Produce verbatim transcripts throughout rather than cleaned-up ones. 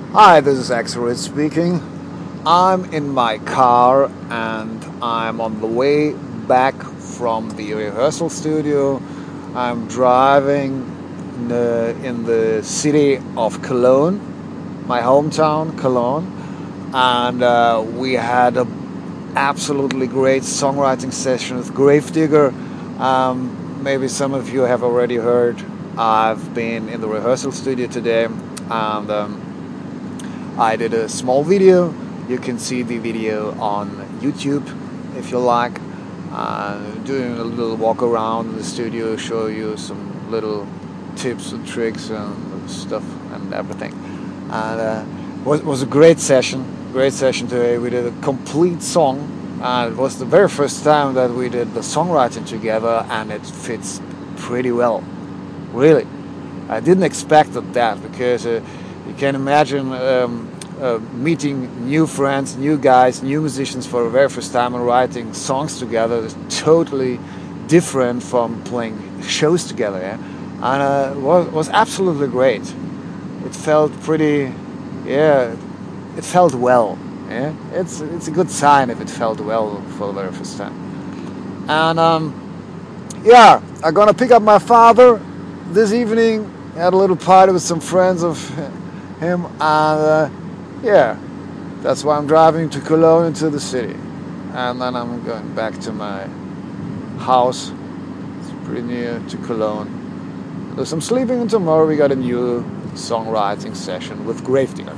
Hi, this is Axelrod speaking. I'm in my car and I'm on the way back from the rehearsal studio. I'm driving in the, in the city of Cologne, my hometown, Cologne, and uh, we had a absolutely great songwriting session with Gravedigger. Um, maybe some of you have already heard. I've been in the rehearsal studio today, and um, I did a small video. You can see the video on YouTube if you like. Uh, doing a little walk around the studio, show you some little tips and tricks and stuff and everything. And uh, was was a great session. Great session today. We did a complete song. Uh, it was the very first time that we did the songwriting together, and it fits pretty well. Really, I didn't expect that because uh, you can imagine um, uh, meeting new friends, new guys, new musicians for the very first time and writing songs together is totally different from playing shows together. Yeah? And uh, it was, was absolutely great. It felt pretty, yeah, it felt well. Yeah? It's, it's a good sign if it felt well for the very first time. And um, yeah, I'm gonna pick up my father this evening. Had a little party with some friends of him, and uh, yeah, that's why I'm driving to Cologne into the city, and then I'm going back to my house. It's pretty near to Cologne. Do some sleeping, and tomorrow we got a new songwriting session with Gravedigger.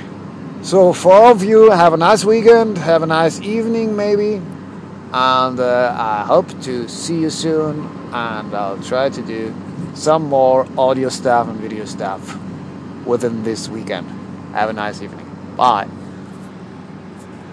So for all of you, have a nice weekend, have a nice evening, maybe. And uh, I hope to see you soon, and I'll try to do some more audio stuff and video stuff within this weekend. Have a nice evening. Bye.